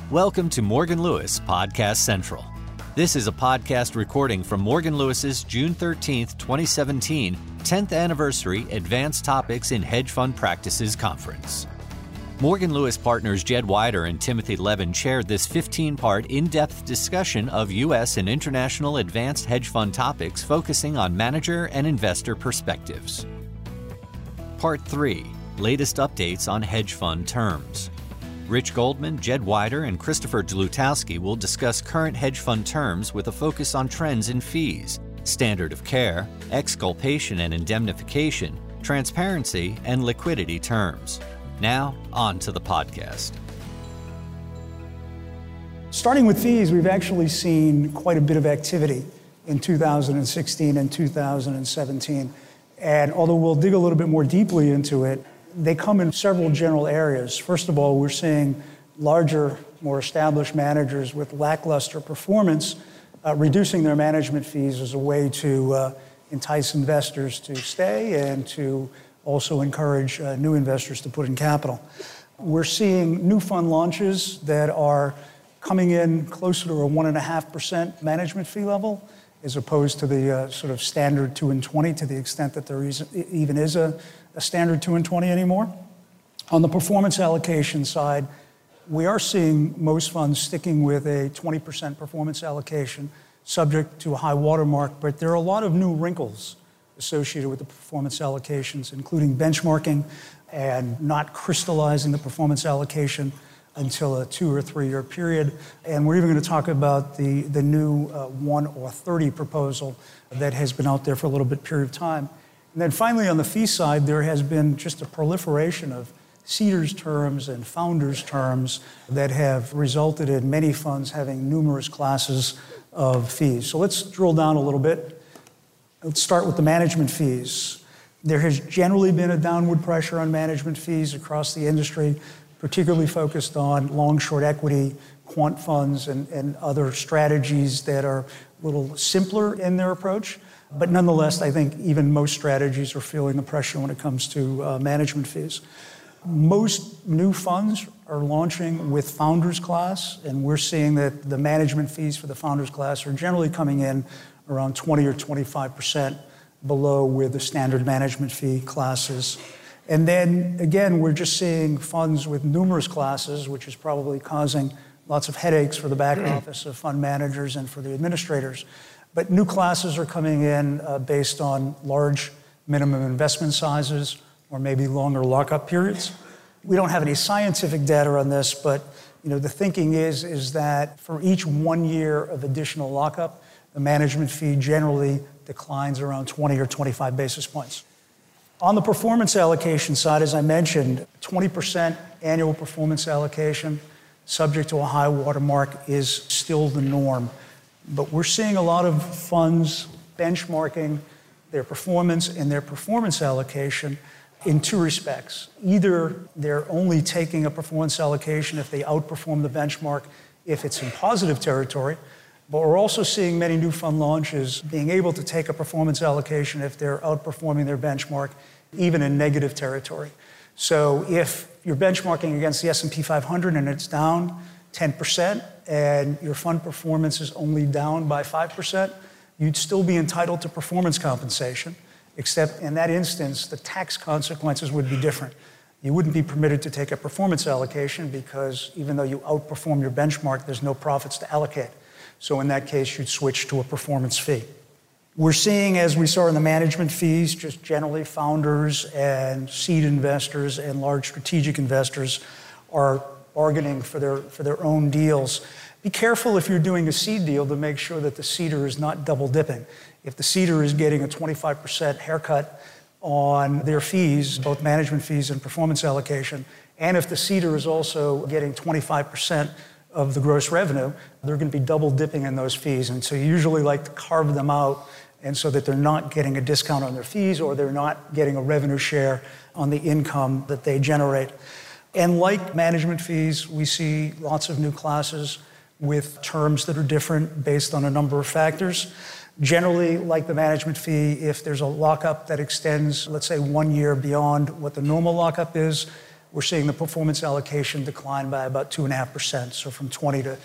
Welcome to Morgan Lewis Podcast Central. This is a podcast recording from Morgan Lewis's June 13th, 2017, 10th Anniversary Advanced Topics in Hedge Fund Practices Conference. Morgan Lewis partners Jed Wider and Timothy Levin chaired this 15-part in-depth discussion of U.S. and international advanced hedge fund topics focusing on manager and investor perspectives. Part 3, latest updates on hedge fund terms. Rich Goldman, Jed Wider, and Christopher Dlutowski will discuss current hedge fund terms with a focus on trends in fees, standard of care, exculpation and indemnification, transparency, and liquidity terms. Now, on to the podcast. Starting with fees, we've actually seen quite a bit of activity in 2016 and 2017. And although we'll dig a little bit more deeply into it, they come in several general areas. First of all, we're seeing larger, more established managers with lackluster performance reducing their management fees as a way to entice investors to stay and to also encourage new investors to put in capital. We're seeing new fund launches that are coming in closer to a 1.5% management fee level, as opposed to the sort of standard 2 and 20, to the extent that there even is a standard 2 and 20 anymore. On the performance allocation side, we are seeing most funds sticking with a 20% performance allocation, subject to a high watermark, but there are a lot of new wrinkles associated with the performance allocations, including benchmarking and not crystallizing the performance allocation until a 2 or 3 year period. And we're even going to talk about the new 1 or 30 proposal that has been out there for a little bit period of time. And then finally, on the fee side, there has been just a proliferation of seeders terms and founders terms that have resulted in many funds having numerous classes of fees. So let's drill down a little bit. Let's start with the management fees. There has generally been a downward pressure on management fees across the industry, particularly focused on long-short equity, quant funds, and other strategies that are a little simpler in their approach. But nonetheless, I think even most strategies are feeling the pressure when it comes to management fees. Most new funds are launching with founders class, and we're seeing that the management fees for the founders class are generally coming in around 20 or 25% below where the standard management fee classes. And then, again, we're just seeing funds with numerous classes, which is probably causing lots of headaches for the back office of fund managers and for the administrators. But new classes are coming in based on large minimum investment sizes or maybe longer lockup periods. We don't have any scientific data on this, but the thinking is that for each 1 year of additional lockup, the management fee generally declines around 20 or 25 basis points. On the performance allocation side, as I mentioned, 20% annual performance allocation subject to a high watermark is still the norm. But we're seeing a lot of funds benchmarking their performance and their performance allocation in 2 respects. Either they're only taking a performance allocation if they outperform the benchmark if it's in positive territory, but we're also seeing many new fund launches being able to take a performance allocation if they're outperforming their benchmark, even in negative territory. So if you're benchmarking against the S&P 500 and it's down 10%, and your fund performance is only down by 5%, you'd still be entitled to performance compensation, except in that instance, the tax consequences would be different. You wouldn't be permitted to take a performance allocation because even though you outperform your benchmark, there's no profits to allocate. So in that case, you'd switch to a performance fee. We're seeing, as we saw in the management fees, just generally founders and seed investors and large strategic investors are bargaining for their own deals. Be careful if you're doing a seed deal to make sure that the seeder is not double dipping. If the seeder is getting a 25% haircut on their fees, both management fees and performance allocation, and if the seeder is also getting 25% of the gross revenue, they're going to be double dipping in those fees. And so you usually like to carve them out, and so that they're not getting a discount on their fees or they're not getting a revenue share on the income that they generate. And like management fees, we see lots of new classes with terms that are different based on a number of factors. Generally, like the management fee, if there's a lockup that extends, let's say, 1 year beyond what the normal lockup is, we're seeing the performance allocation decline by about 2.5%, so from 20 to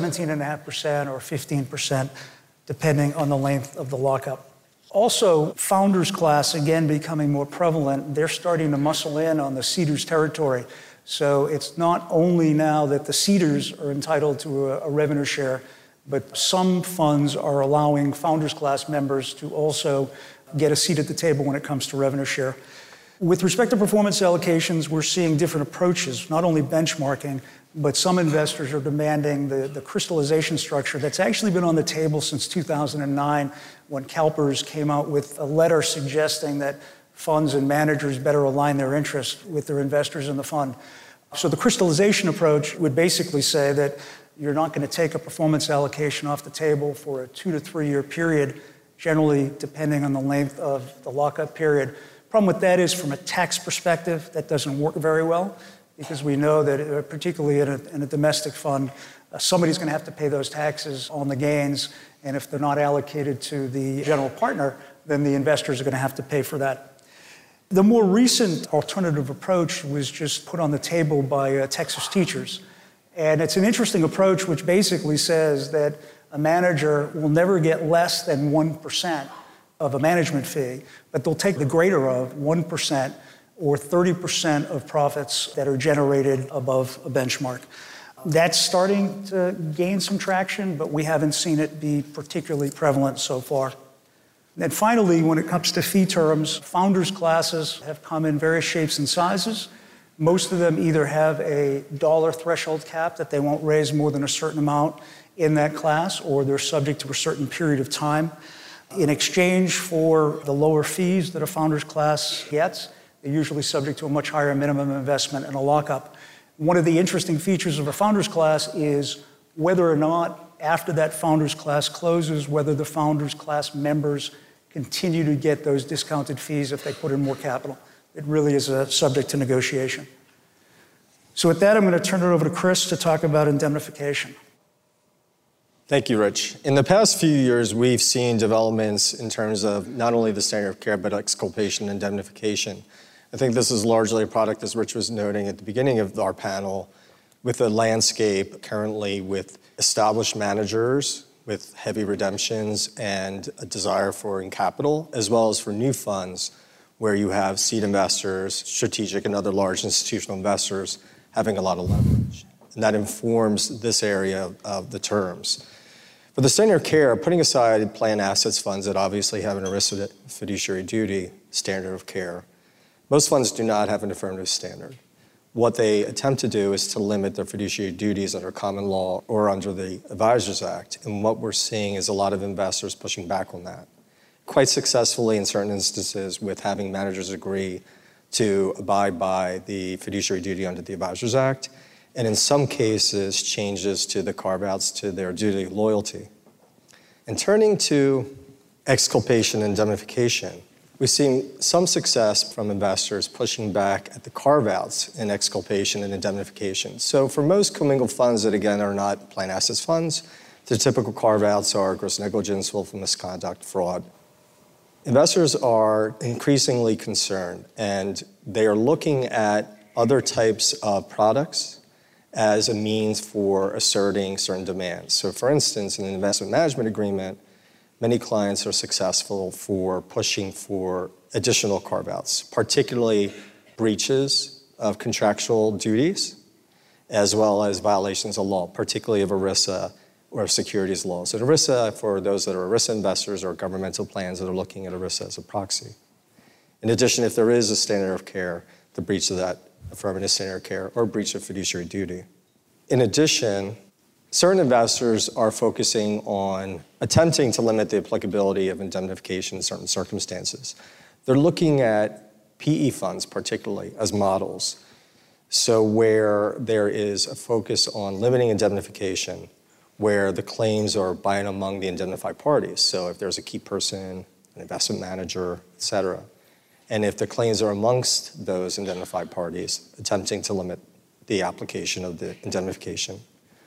17.5% or 15%, depending on the length of the lockup. Also, founders class, again, becoming more prevalent. They're starting to muscle in on the seeders territory. So it's not only now that the seeders are entitled to a revenue share, but some funds are allowing founders class members to also get a seat at the table when it comes to revenue share. With respect to performance allocations, we're seeing different approaches, not only benchmarking, but some investors are demanding the crystallization structure that's actually been on the table since 2009 when CalPERS came out with a letter suggesting that funds and managers better align their interests with their investors in the fund. So the crystallization approach would basically say that you're not going to take a performance allocation off the table for a 2 to 3 year period, generally depending on the length of the lockup period. Problem with that is, from a tax perspective, that doesn't work very well, because we know that particularly in a domestic fund, somebody's going to have to pay those taxes on the gains, and if they're not allocated to the general partner, then the investors are going to have to pay for that. The more recent alternative approach was just put on the table by Texas teachers, and it's an interesting approach which basically says that a manager will never get less than 1% of a management fee, but they'll take the greater of 1% or 30% of profits that are generated above a benchmark. That's starting to gain some traction, but we haven't seen it be particularly prevalent so far. And finally, when it comes to fee terms, founders classes have come in various shapes and sizes. Most of them either have a dollar threshold cap that they won't raise more than a certain amount in that class, or they're subject to a certain period of time. In exchange for the lower fees that a founders class gets, they're usually subject to a much higher minimum investment and a lockup. One of the interesting features of a founders class is whether or not, after that founders class closes, whether the founders class members continue to get those discounted fees if they put in more capital. It really is a subject to negotiation. So with that, I'm going to turn it over to Chris to talk about indemnification. Thank you, Rich. In the past few years, we've seen developments in terms of not only the standard of care, but exculpation and indemnification. I think this is largely a product, as Rich was noting at the beginning of our panel, with a landscape currently with established managers, with heavy redemptions and a desire for in capital, as well as for new funds where you have seed investors, strategic and other large institutional investors having a lot of leverage. And that informs this area of the terms. For the standard of care, putting aside plan assets funds that obviously have an ERISA fiduciary duty standard of care, most funds do not have an affirmative standard. What they attempt to do is to limit their fiduciary duties under common law or under the Advisors Act. And what we're seeing is a lot of investors pushing back on that, quite successfully in certain instances with having managers agree to abide by the fiduciary duty under the Advisors Act, and in some cases, changes to the carve-outs to their duty of loyalty. And turning to exculpation and indemnification, we've seen some success from investors pushing back at the carve-outs in exculpation and indemnification. So for most commingled funds that, again, are not plan assets funds, the typical carve-outs are gross negligence, willful misconduct, fraud. Investors are increasingly concerned, and they are looking at other types of products as a means for asserting certain demands. So for instance, in an investment management agreement, many clients are successful for pushing for additional carve-outs, particularly breaches of contractual duties, as well as violations of law, particularly of ERISA or of securities laws. And ERISA, for those that are ERISA investors or governmental plans that are looking at ERISA as a proxy. In addition, if there is a standard of care, the breach of that affirmative standard of care or breach of fiduciary duty. In addition, certain investors are focusing on attempting to limit the applicability of indemnification in certain circumstances. They're looking at PE funds particularly as models. So where there is a focus on limiting indemnification, where the claims are by and among the indemnified parties. So if there's a key person, an investment manager, et cetera. And if the claims are amongst those indemnified parties, attempting to limit the application of the indemnification.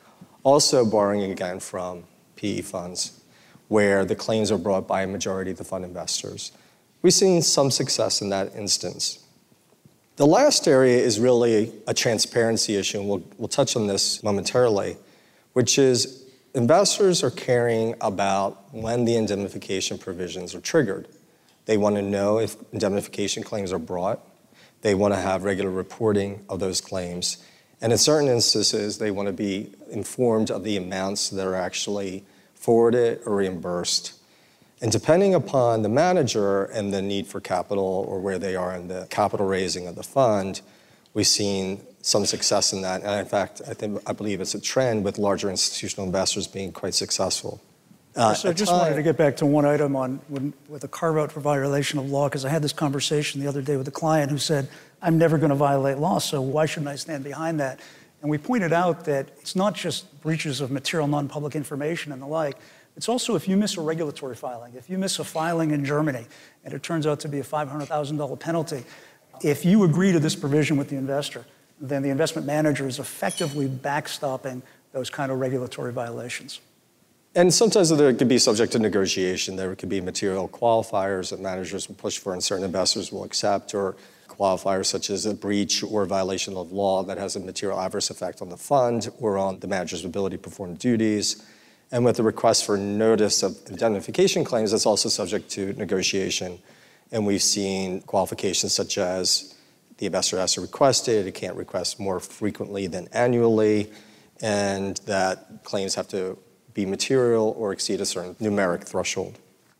Also borrowing again from PE funds, where the claims are brought by a majority of the fund investors. We've seen some success in that instance. The last area is really a transparency issue, and we'll touch on this momentarily, which is investors are caring about when the indemnification provisions are triggered. They want to know if indemnification claims are brought. They want to have regular reporting of those claims. And in certain instances, they want to be informed of the amounts that are actually forwarded or reimbursed. And depending upon the manager and the need for capital or where they are in the capital raising of the fund, we've seen some success in that. And in fact, I believe it's a trend with larger institutional investors being quite successful. So I just wanted to get back to one item with a carve-out for violation of law, because I had this conversation the other day with a client who said, I'm never going to violate law, so why shouldn't I stand behind that? And we pointed out that it's not just breaches of material non-public information and the like. It's also if you miss a regulatory filing, if you miss a filing in Germany, and it turns out to be a $500,000 penalty, if you agree to this provision with the investor, then the investment manager is effectively backstopping those kind of regulatory violations. And sometimes there could be subject to negotiation. There could be material qualifiers that managers will push for and certain investors will accept, or qualifiers such as a breach or violation of law that has a material adverse effect on the fund or on the manager's ability to perform duties. And with the request for notice of indemnification claims, that's also subject to negotiation. And we've seen qualifications such as the investor has to request it can't request more frequently than annually, and that claims have to be material or exceed a certain numeric threshold.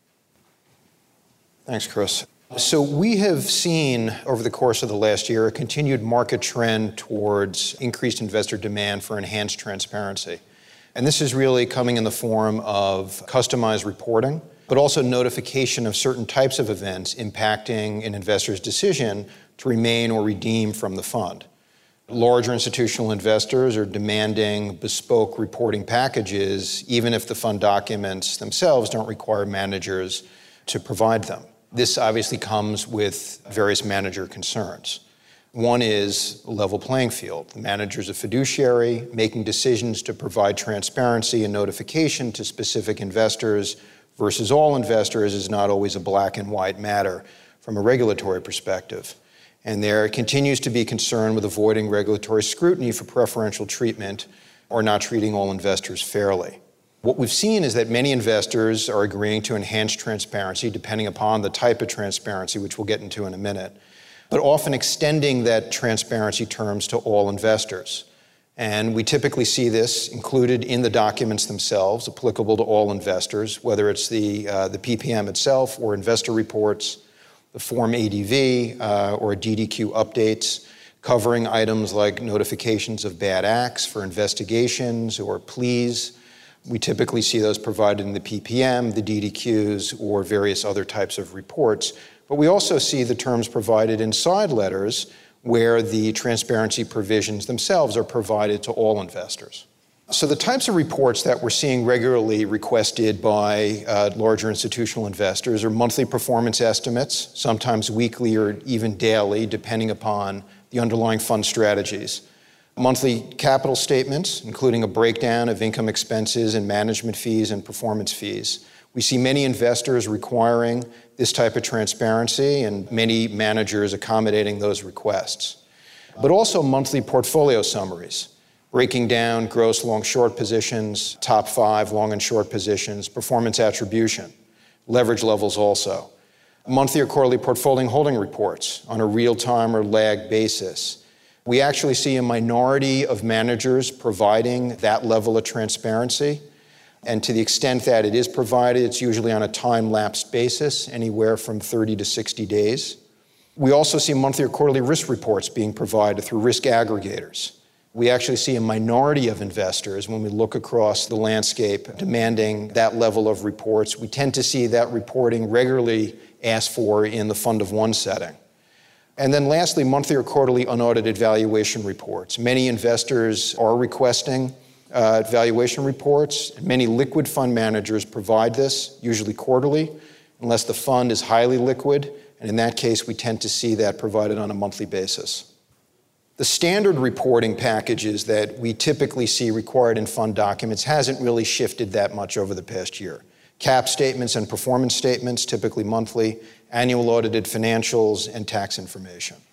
Thanks, Chris. So we have seen over the course of the last year a continued market trend towards increased investor demand for enhanced transparency. And this is really coming in the form of customized reporting, but also notification of certain types of events impacting an investor's decision to remain or redeem from the fund. Larger institutional investors are demanding bespoke reporting packages, even if the fund documents themselves don't require managers to provide them. This obviously comes with various manager concerns. One is a level playing field. The manager is a fiduciary, making decisions to provide transparency and notification to specific investors versus all investors is not always a black and white matter from a regulatory perspective. And there continues to be concern with avoiding regulatory scrutiny for preferential treatment or not treating all investors fairly. What we've seen is that many investors are agreeing to enhanced transparency depending upon the type of transparency, which we'll get into in a minute, but often extending that transparency terms to all investors. And we typically see this included in the documents themselves, applicable to all investors, whether it's the PPM itself or investor reports, the Form ADV or DDQ updates, covering items like notifications of bad acts for investigations or pleas. We typically see those provided in the PPM, the DDQs, or various other types of reports. But we also see the terms provided in side letters where the transparency provisions themselves are provided to all investors. So the types of reports that we're seeing regularly requested by larger institutional investors are monthly performance estimates, sometimes weekly or even daily, depending upon the underlying fund strategies. Monthly capital statements, including a breakdown of income expenses and management fees and performance fees. We see many investors requiring this type of transparency and many managers accommodating those requests. But also monthly portfolio summaries, breaking down gross long-short positions, top 5 long and short positions, performance attribution, leverage levels also. Monthly or quarterly portfolio holding reports on a real-time or lag basis. We actually see a minority of managers providing that level of transparency. And to the extent that it is provided, it's usually on a time-lapsed basis, anywhere from 30 to 60 days. We also see monthly or quarterly risk reports being provided through risk aggregators. We actually see a minority of investors, when we look across the landscape, demanding that level of reports. We tend to see that reporting regularly asked for in the fund of one setting. And then lastly, monthly or quarterly unaudited valuation reports. Many investors are requesting valuation reports. Many liquid fund managers provide this, usually quarterly, unless the fund is highly liquid. And in that case, we tend to see that provided on a monthly basis. The standard reporting packages that we typically see required in fund documents hasn't really shifted that much over the past year. Cap statements and performance statements, typically monthly, annual audited financials, and tax information.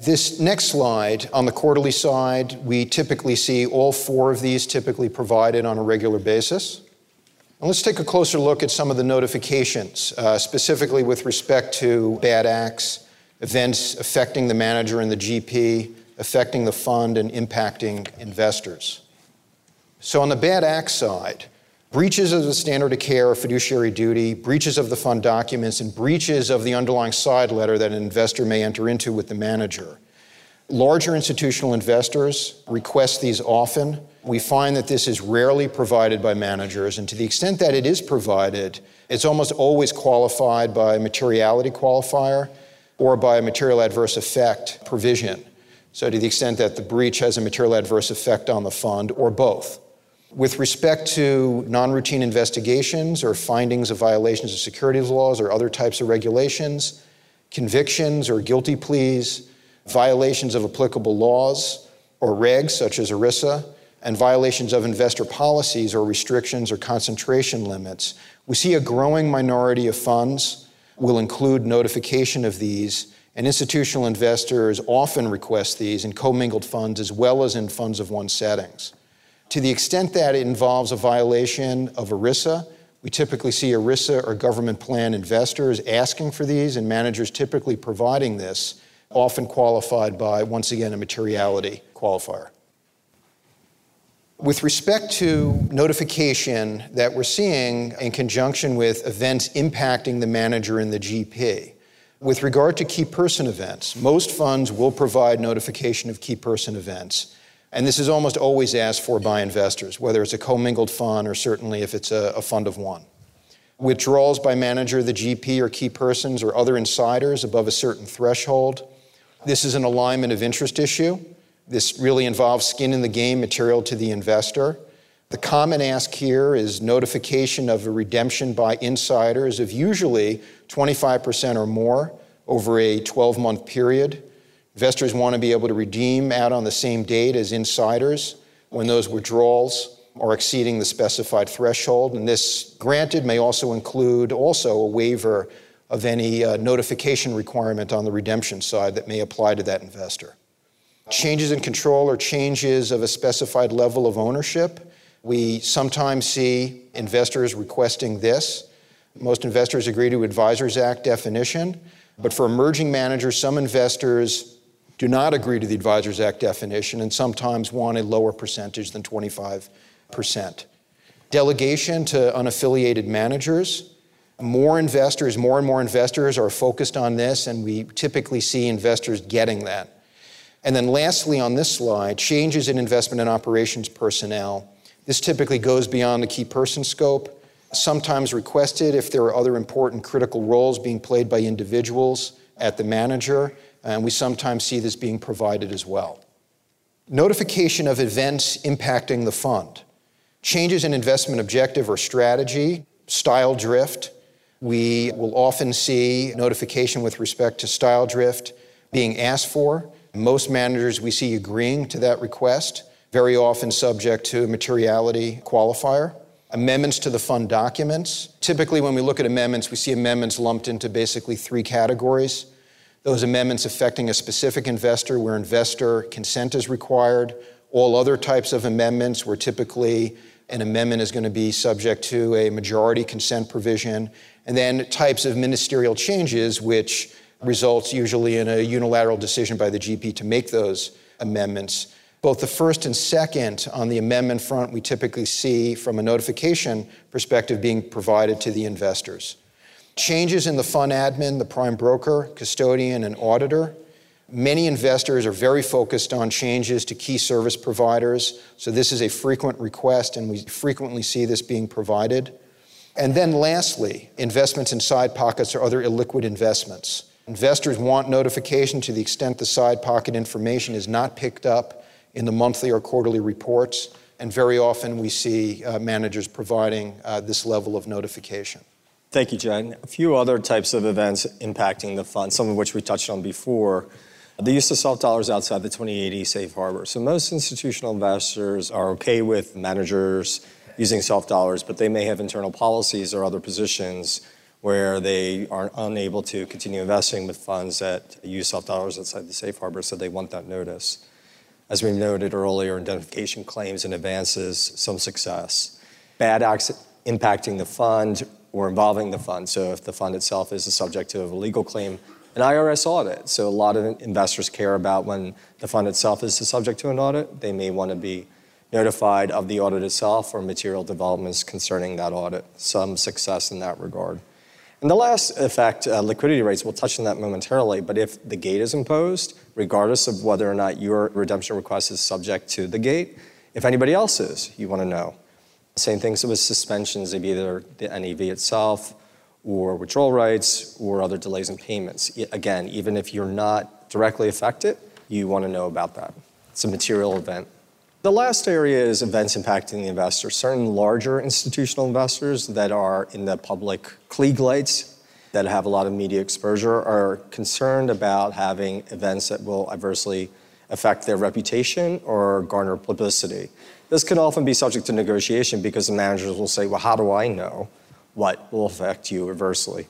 This next slide, on the quarterly side, we typically see all 4 of these typically provided on a regular basis. And let's take a closer look at some of the notifications, specifically with respect to bad acts, events affecting the manager and the GP, affecting the fund, and impacting investors. So on the bad acts side, breaches of the standard of care or fiduciary duty, breaches of the fund documents, and breaches of the underlying side letter that an investor may enter into with the manager. Larger institutional investors request these often. We find that this is rarely provided by managers, and to the extent that it is provided, it's almost always qualified by a materiality qualifier or by a material adverse effect provision. So to the extent that the breach has a material adverse effect on the fund, or both. With respect to non-routine investigations or findings of violations of securities laws or other types of regulations, convictions or guilty pleas, violations of applicable laws or regs such as ERISA, and violations of investor policies or restrictions or concentration limits, we see a growing minority of funds will include notification of these, and institutional investors often request these in commingled funds as well as in funds of one settings. To the extent that it involves a violation of ERISA, we typically see ERISA or government plan investors asking for these and managers typically providing this, often qualified by, once again, a materiality qualifier. With respect to notification that we're seeing in conjunction with events impacting the manager and the GP, with regard to key person events, most funds will provide notification of key person events. And this is almost always asked for by investors, whether it's a commingled fund or certainly if it's a fund of one. Withdrawals by manager, the GP, or key persons or other insiders above a certain threshold. This is an alignment of interest issue. This really involves skin in the game material to the investor. The common ask here is notification of a redemption by insiders of usually 25% or more over a 12-month period. Investors want to be able to redeem out on the same date as insiders when those withdrawals are exceeding the specified threshold. And this, granted, may also include a waiver of any notification requirement on the redemption side that may apply to that investor. Changes in control or changes of a specified level of ownership. We sometimes see investors requesting this. Most investors agree to Advisors Act definition, but for emerging managers, some investors do not agree to the Advisors Act definition and sometimes want a lower percentage than 25%. Delegation to unaffiliated managers. More and more investors are focused on this, and we typically see investors getting that. And then lastly on this slide, changes in investment and operations personnel. This typically goes beyond the key person scope, sometimes requested if there are other important critical roles being played by individuals at the manager, and we sometimes see this being provided as well. Notification of events impacting the fund. Changes in investment objective or strategy, style drift. We will often see notification with respect to style drift being asked for. Most managers we see agreeing to that request, very often subject to a materiality qualifier. Amendments to the fund documents. Typically when we look at amendments, we see amendments lumped into basically 3 categories. Those amendments affecting a specific investor where investor consent is required. All other types of amendments where typically an amendment is going to be subject to a majority consent provision. And then types of ministerial changes which results usually in a unilateral decision by the GP to make those amendments. Both the first and second on the amendment front we typically see from a notification perspective being provided to the investors. Changes in the fund admin, the prime broker, custodian, and auditor. Many investors are very focused on changes to key service providers, so this is a frequent request and we frequently see this being provided. And then lastly, investments in side pockets or other illiquid investments. Investors want notification to the extent the side pocket information is not picked up in the monthly or quarterly reports, and very often we see managers providing this level of notification. Thank you, Jen. A few other types of events impacting the fund, some of which we touched on before. The use of soft dollars outside the 2080 safe harbor. So most institutional investors are okay with managers using soft dollars, but they may have internal policies or other positions where they are unable to continue investing with funds that use soft dollars outside the safe harbor, so they want that notice. As we noted earlier, indemnification claims and advances, some success. Bad acts impacting the fund or involving the fund. So if the fund itself is the subject of a legal claim, an IRS audit. So a lot of investors care about when the fund itself is the subject to an audit. They may want to be notified of the audit itself or material developments concerning that audit. Some success in that regard. And the last effect, liquidity rates, we'll touch on that momentarily, but if the gate is imposed, regardless of whether or not your redemption request is subject to the gate, if anybody else is, you want to know. Same things with suspensions of either the NAV itself or withdrawal rights or other delays in payments. Again, even if you're not directly affected, you want to know about that. It's a material event. The last area is events impacting the investor. Certain larger institutional investors that are in the public Klieg lights, that have a lot of media exposure, are concerned about having events that will adversely affect their reputation or garner publicity. This can often be subject to negotiation because the managers will say, well, how do I know what will affect you adversely?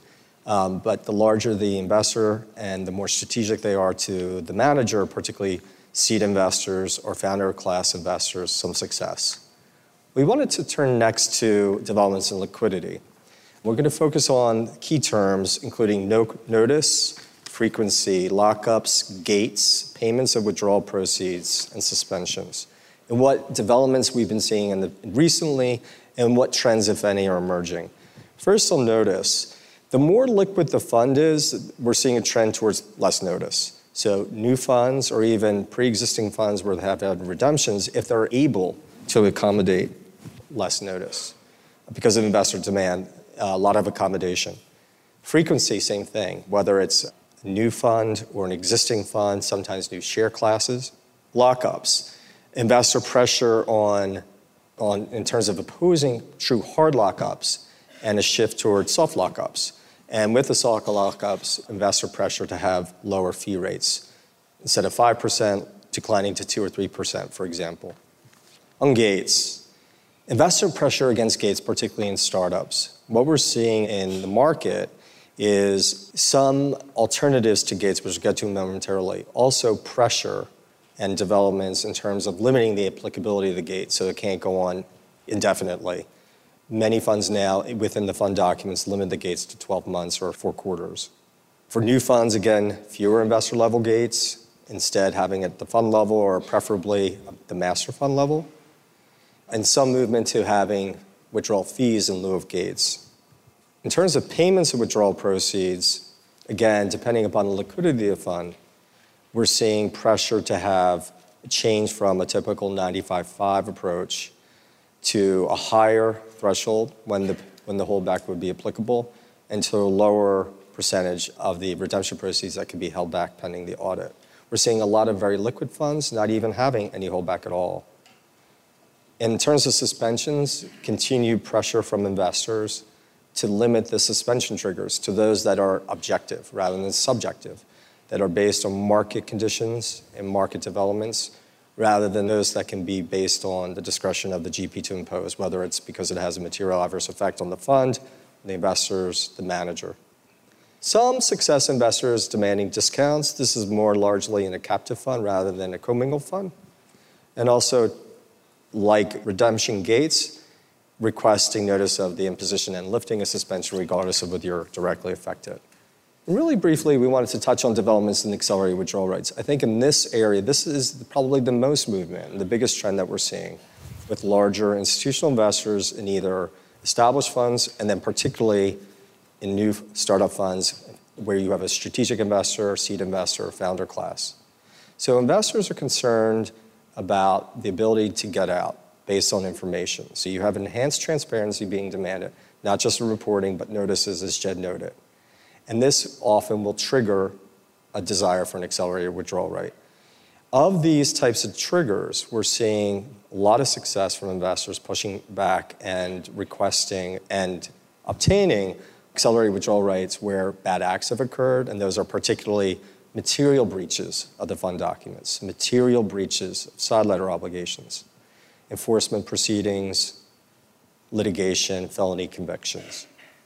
But the larger the investor and the more strategic they are to the manager, particularly seed investors or founder class investors, some success. We wanted to turn next to developments in liquidity. We're going to focus on key terms, including notice, frequency, lockups, gates, payments of withdrawal proceeds, and suspensions, and what developments we've been seeing recently and what trends, if any, are emerging. First, on notice. The more liquid the fund is, we're seeing a trend towards less notice. So new funds or even pre-existing funds where they have had redemptions, if they're able to accommodate less notice because of investor demand, a lot of accommodation. Frequency, same thing, whether it's a new fund or an existing fund, sometimes new share classes. Lockups, investor pressure on in terms of opposing true hard lockups and a shift towards soft lockups. And with the soft lockups, investor pressure to have lower fee rates. Instead of 5%, declining to 2 or 3%, for example. On gates, investor pressure against gates, particularly in startups. What we're seeing in the market is some alternatives to gates, which we'll get to momentarily, also pressure and developments in terms of limiting the applicability of the gate so it can't go on indefinitely. Many funds now, within the fund documents, limit the gates to 12 months or 4 quarters. For new funds, again, fewer investor level gates, instead having it at the fund level or preferably the master fund level. And some movement to having withdrawal fees in lieu of gates. In terms of payments of withdrawal proceeds, again, depending upon the liquidity of the fund, we're seeing pressure to have a change from a typical 95-5 approach to a higher threshold when the holdback would be applicable, and to a lower percentage of the redemption proceeds that can be held back pending the audit. We're seeing a lot of very liquid funds not even having any holdback at all. In terms of suspensions, continued pressure from investors to limit the suspension triggers to those that are objective rather than subjective, that are based on market conditions and market developments, rather than those that can be based on the discretion of the GP to impose, whether it's because it has a material adverse effect on the fund, the investors, the manager. Some success investors demanding discounts. This is more largely in a captive fund rather than a commingled fund. And also, like redemption gates, requesting notice of the imposition and lifting a suspension regardless of whether you're directly affected. And really briefly, we wanted to touch on developments in accelerated withdrawal rights. I think in this area, this is probably the most movement and the biggest trend that we're seeing with larger institutional investors in either established funds and then particularly in new startup funds where you have a strategic investor, seed investor, founder class. So investors are concerned about the ability to get out based on information. So you have enhanced transparency being demanded, not just in reporting, but notices, as Jed noted. And this often will trigger a desire for an accelerated withdrawal right. Of these types of triggers, we're seeing a lot of success from investors pushing back and requesting and obtaining accelerated withdrawal rights where bad acts have occurred, and those are particularly material breaches of the fund documents, material breaches of side letter obligations, enforcement proceedings, litigation, felony convictions.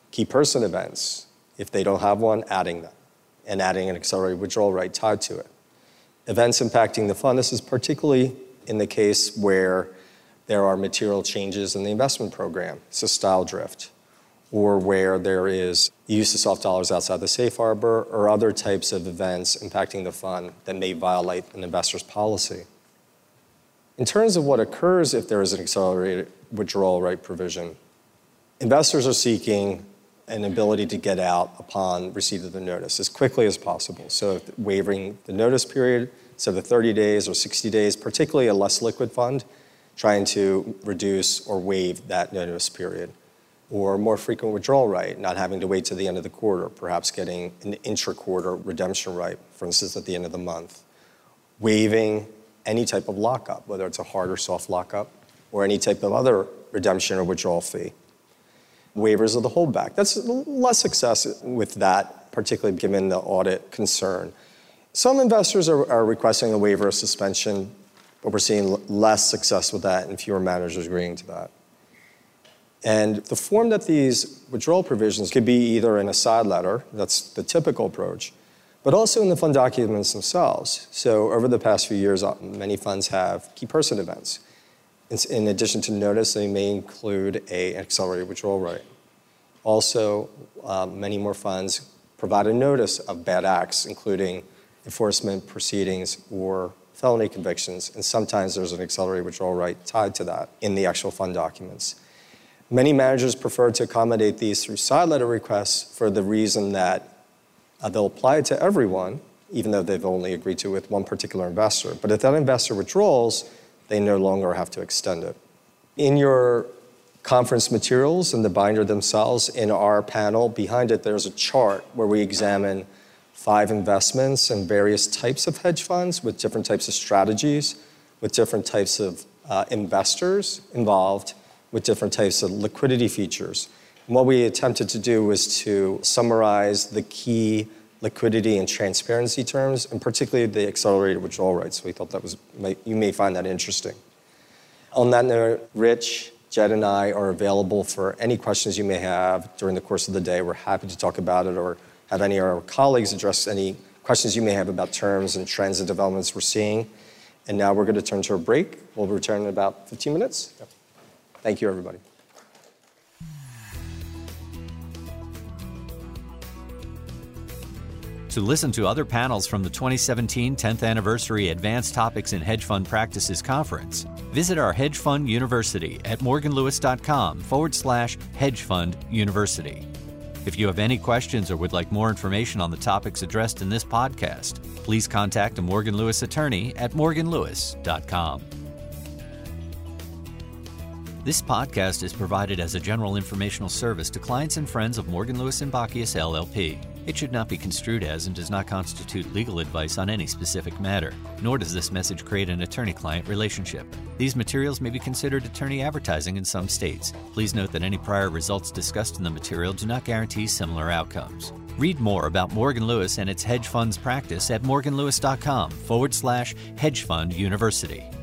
Key person events, if they don't have one, adding them, and adding an accelerated withdrawal right tied to it. Events impacting the fund, this is particularly in the case where there are material changes in the investment program, it's a style drift, or where there is use of soft dollars outside the safe harbor, or other types of events impacting the fund that may violate an investor's policy. In terms of what occurs if there is an accelerated withdrawal right provision, investors are seeking an ability to get out upon receipt of the notice as quickly as possible. So waiving the notice period, so the 30 days or 60 days, particularly a less liquid fund, trying to reduce or waive that notice period. Or more frequent withdrawal right, not having to wait to the end of the quarter, perhaps getting an intra-quarter redemption right, for instance, at the end of the month. Waiving any type of lockup, whether it's a hard or soft lockup, or any type of other redemption or withdrawal fee. Waivers of the holdback. That's less success with that, particularly given the audit concern. Some investors are requesting a waiver of suspension, but we're seeing less success with that and fewer managers agreeing to that. And the form that these withdrawal provisions could be either in a side letter, that's the typical approach, but also in the fund documents themselves. So over the past few years, many funds have key person events. In addition to notice, they may include an accelerated withdrawal right. Also, many more funds provide a notice of bad acts, including enforcement proceedings or felony convictions, and sometimes there's an accelerated withdrawal right tied to that in the actual fund documents. Many managers prefer to accommodate these through side letter requests for the reason that they'll apply it to everyone, even though they've only agreed to it with one particular investor. But if that investor withdraws, they no longer have to extend it. In your conference materials and the binder themselves, in our panel, behind it there's a chart where we examine 5 investments and various types of hedge funds with different types of strategies, with different types of investors involved, with different types of liquidity features. And what we attempted to do was to summarize the key liquidity and transparency terms, and particularly the accelerated withdrawal rights. We thought you may find that interesting. On that note, Rich, Jed, and I are available for any questions you may have during the course of the day. We're happy to talk about it or have any of our colleagues address any questions you may have about terms and trends and developments we're seeing. And now we're going to turn to a break. We'll return in about 15 minutes. Thank you, everybody. To listen to other panels from the 2017 10th Anniversary Advanced Topics in Hedge Fund Practices Conference, visit our Hedge Fund University at morganlewis.com/Hedge Fund University. If you have any questions or would like more information on the topics addressed in this podcast, please contact a Morgan Lewis attorney at morganlewis.com. This podcast is provided as a general informational service to clients and friends of Morgan Lewis & Bockius LLP. It should not be construed as and does not constitute legal advice on any specific matter, nor does this message create an attorney-client relationship. These materials may be considered attorney advertising in some states. Please note that any prior results discussed in the material do not guarantee similar outcomes. Read more about Morgan Lewis and its hedge funds practice at morganlewis.com/Hedge Fund University.